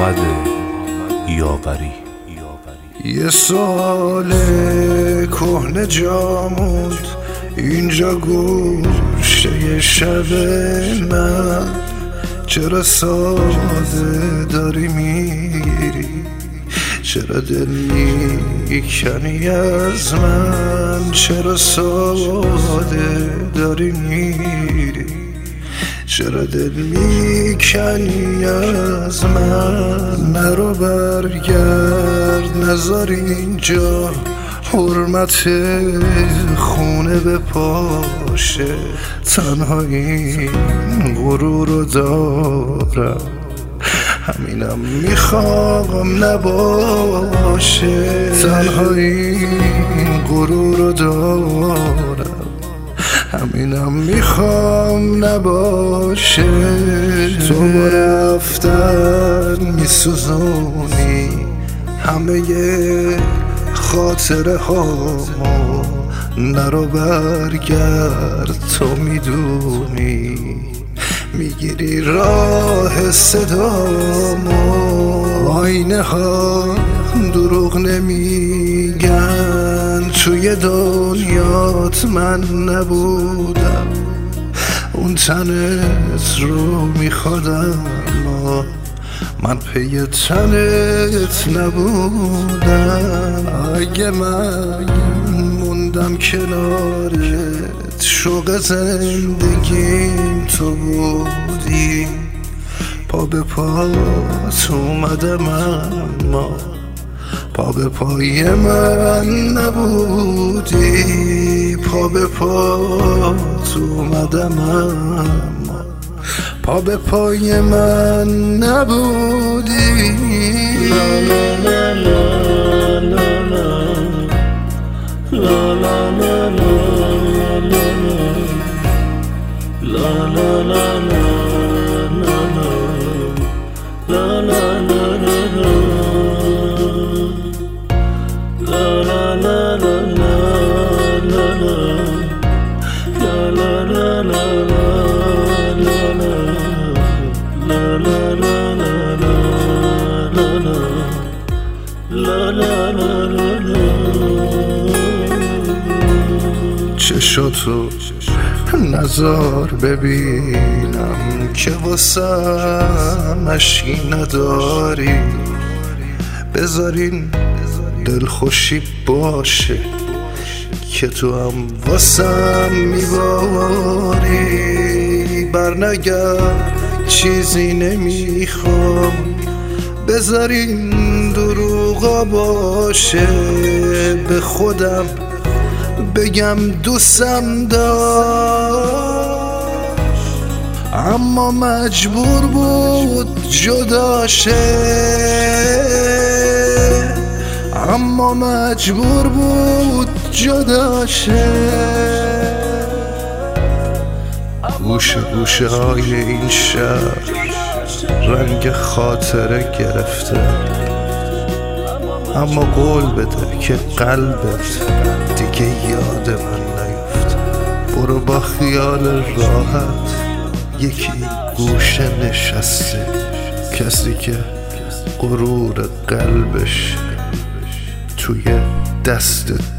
محمد یاوری. یه سال کهنه جامود اینجا گوشه شب من، چرا ساده داری میگیری؟ چرا دل میکنی از من؟ چرا ساده داری میری؟ چرا دل میکنی از من؟ نرو برگرد نذار اینجا حرمت خونه به پاشه، تنها این غرور رو دارم، همینم میخوام نباشه، تنها این غرور رو دارم، همینم میخوام نباشه. تو با رفتن میسوزونی همه خاطره هامو، نرو برگرد تو میدونی میگیری راه صدامو. آینه ها دروغ نمیگن، توی دنیات من نبودم، اون تنت رو میخوادم، من پی تنت نبودم. اگه من موندم کنارت، شوق زندگیم تو بودی، پا به پات اومدم اما پا به پای من نبودی، پا به پات اومدم اما پا به پای من نبودی. لا لا لا لا لا لا لا لا لا لا چشاتو نظر ببینم که واسم اشکی نداری، بذارین دلخوشی باشه که تو هم واسم میباری. برنگرد چیزی نمیخوام، بذارین دروغا باشه، به خودم بگم دوستم داشت اما مجبور بود جداشه، اما مجبور بود جداشه. گوشه گوشه های این شهر رنگ خاطره گرفته، اما قول بده که قلبت دیگه یاد من نیفته. برو با خیال راحت یکی گوشه نشسته، کسی که غرور قلبش توی دست